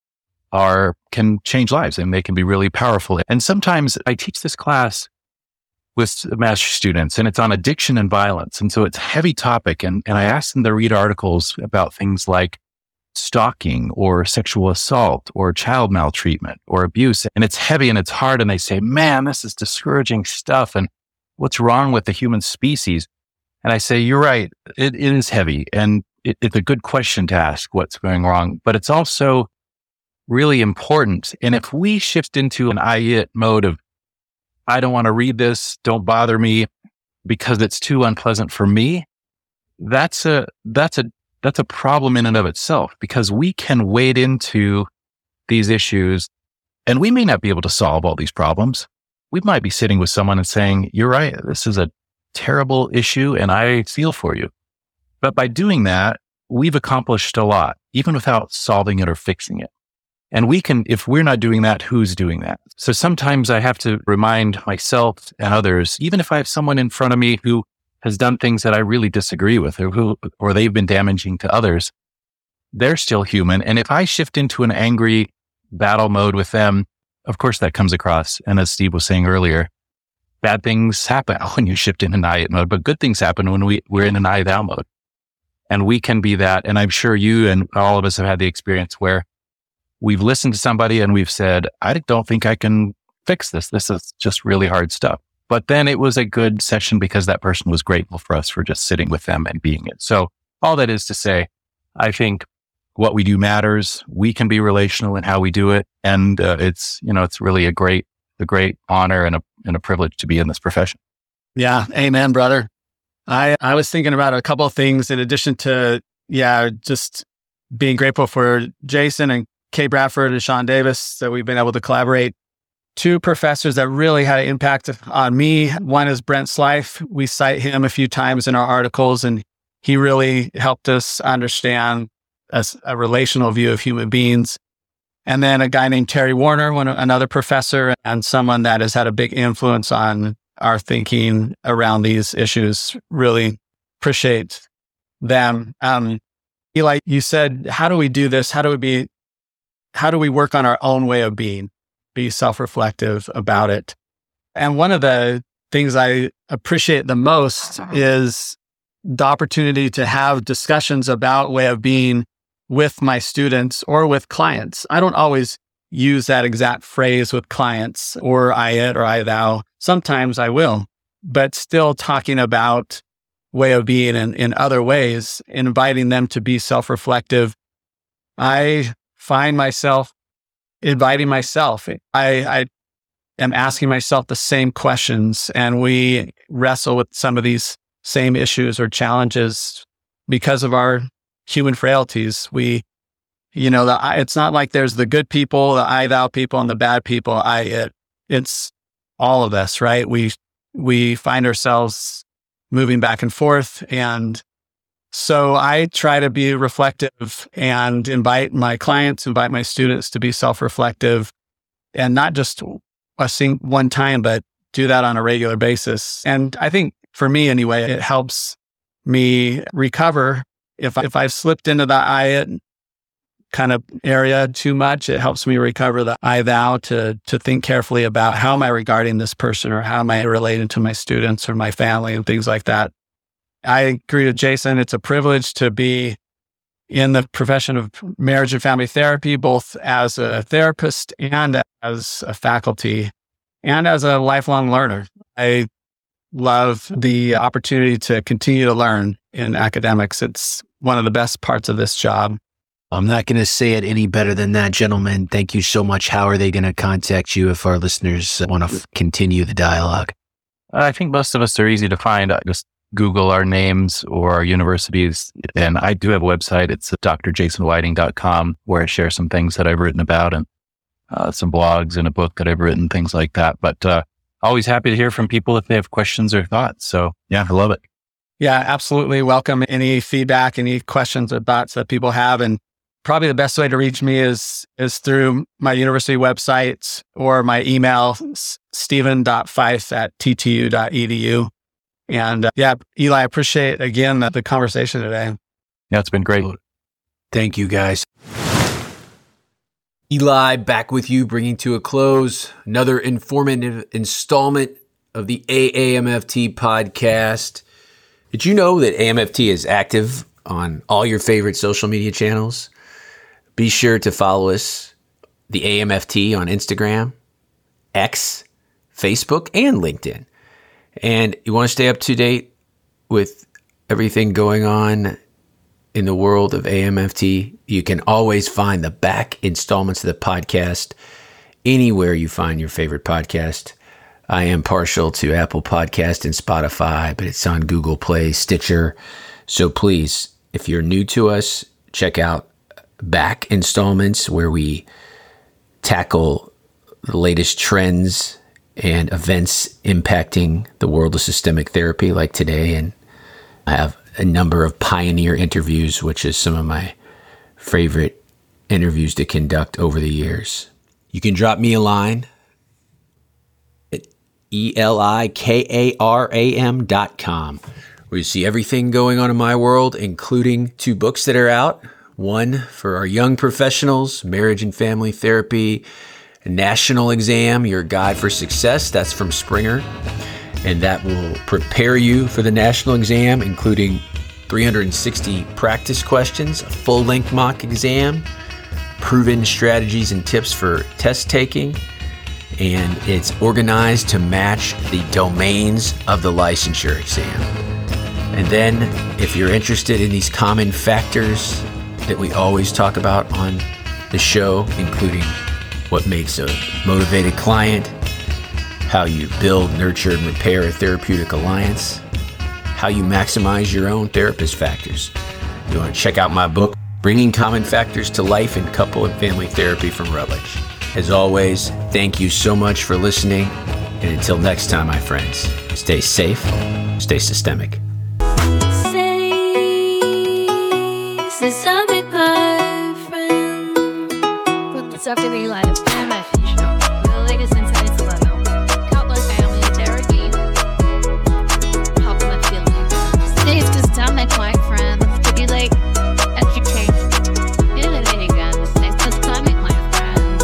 are, can change lives and they can be really powerful. And sometimes I teach this class with master students and it's on addiction and violence. And so it's a heavy topic. And, and I ask them to read articles about things like stalking or sexual assault or child maltreatment or abuse. And it's heavy and it's hard. And they say, man, this is discouraging stuff. And what's wrong with the human species? And I say, you're right. It, it is heavy. And it, it's a good question to ask what's going wrong, but it's also really important. And if we shift into an I it mode of, I don't want to read this, don't bother me because it's too unpleasant for me, that's a, that's a, that's a problem in and of itself because we can wade into these issues and we may not be able to solve all these problems. We might be sitting with someone and saying, you're right, this is a terrible issue and I feel for you. But by doing that, we've accomplished a lot, even without solving it or fixing it. And we can, if we're not doing that, who's doing that? So sometimes I have to remind myself and others, even if I have someone in front of me who has done things that I really disagree with or who, or they've been damaging to others, they're still human. And if I shift into an angry battle mode with them, of course that comes across. And as Steve was saying earlier, bad things happen when you shift in an I it mode, but good things happen when we, we're in an I thou mode. And we can be that. And I'm sure you and all of us have had the experience where we've listened to somebody and we've said, I don't think I can fix this. This is just really hard stuff. But then it was a good session because that person was grateful for us for just sitting with them and being it. So all that is to say, I think what we do matters. We can be relational in how we do it. And uh, it's, you know, it's really a great a great honor and a, and a privilege to be in this profession. Yeah. Amen, brother. I, I was thinking about a couple of things in addition to, yeah, just being grateful for Jason and Kay Bradford and Sean Davis that we've been able to collaborate. Two professors that really had an impact on me. One is Brent Slife. We cite him a few times in our articles, and he really helped us understand a, a relational view of human beings. And then a guy named Terry Warner, one, another professor, and someone that has had a big influence on our thinking around these issues. Really appreciate them. Um, Eli, you said, how do we do this? How do we be, how do we work on our own way of being? Be self-reflective about it. And one of the things I appreciate the most is the opportunity to have discussions about way of being with my students or with clients. I don't always use that exact phrase with clients, or I it or I thou. Sometimes I will, but still talking about way of being in, in other ways, inviting them to be self-reflective. I find myself inviting myself. I, I am asking myself the same questions, and we wrestle with some of these same issues or challenges because of our human frailties. We, you know, the, it's not like there's the good people, the I, thou people, and the bad people, I, it. It's all of us, right? We, we find ourselves moving back and forth. And so I try to be reflective and invite my clients, invite my students to be self-reflective, and not just a sing one time, but do that on a regular basis. And I think for me anyway, it helps me recover. If, if I've slipped into the I it kind of area too much, it helps me recover the I thou to, to think carefully about how am I regarding this person, or how am I relating to my students or my family and things like that. I agree with Jason. It's a privilege to be in the profession of marriage and family therapy, both as a therapist and as a faculty and as a lifelong learner. I love the opportunity to continue to learn in academics. It's one of the best parts of this job. I'm not going to say it any better than that, gentlemen. Thank you so much. How are they going to contact you if our listeners want to f- continue the dialogue? I think most of us are easy to find. I just Google our names or our universities. And I do have a website. It's d r jason whiting dot com, where I share some things that I've written about, and uh, some blogs and a book that I've written, things like that. But uh, always happy to hear from people if they have questions or thoughts. So yeah, I love it. Yeah, absolutely. Welcome any feedback, any questions or thoughts that people have. And probably the best way to reach me is is through my university website or my email, stephen dot fife at t t u dot e d u. And uh, yeah, Eli, I appreciate again the, the conversation today. Yeah, it's been great. Thank you, guys. Eli, back with you, bringing to a close another informative installment of the A A M F T podcast. Did you know that A M F T is active on all your favorite social media channels? Be sure to follow us, the A M F T, on Instagram, X, Facebook, and LinkedIn. And you want to stay up to date with everything going on in the world of A M F T, you can always find the back installments of the podcast anywhere you find your favorite podcast. I am partial to Apple Podcast and Spotify, but it's on Google Play, Stitcher. So please, if you're new to us, check out back installments where we tackle the latest trends and events impacting the world of systemic therapy, like today. And I have a number of pioneer interviews, which is some of my favorite interviews to conduct over the years. You can drop me a line at E L I K A R A M dot com, where you see everything going on in my world, including two books that are out. One for our young professionals, Marriage and Family Therapy, a National Exam, Your Guide for Success. That's from Springer. And that will prepare you for the national exam, including three hundred sixty practice questions, a full-length mock exam, proven strategies and tips for test taking, and it's organized to match the domains of the licensure exam. And then, if you're interested in these common factors that we always talk about on the show, including what makes a motivated client, how you build, nurture, and repair a therapeutic alliance, how you maximize your own therapist factors. You want to check out my book, Bringing Common Factors to Life in Couple and Family Therapy from Routledge. As always, thank you so much for listening. And until next time, my friends, stay safe, stay systemic. Stay systemic, my friend. What's after the line of M F show? The latest insights level. Couples family therapy. Help them feel like stay systemic, my friend. To be like education. Feel it again. Stay systemic, my friend.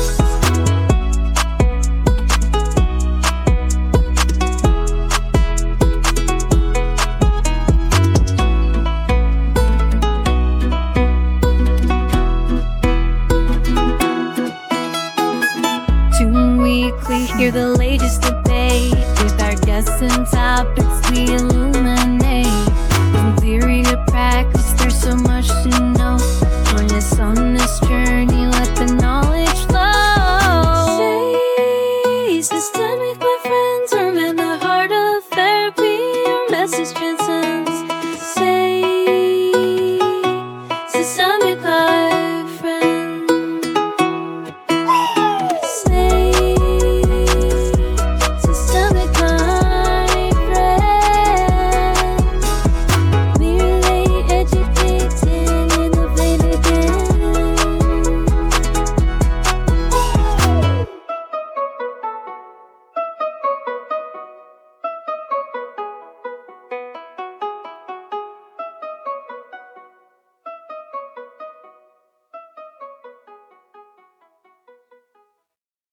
Weekly, hear the latest debate with our guests and topics we illuminate. From theory to practice,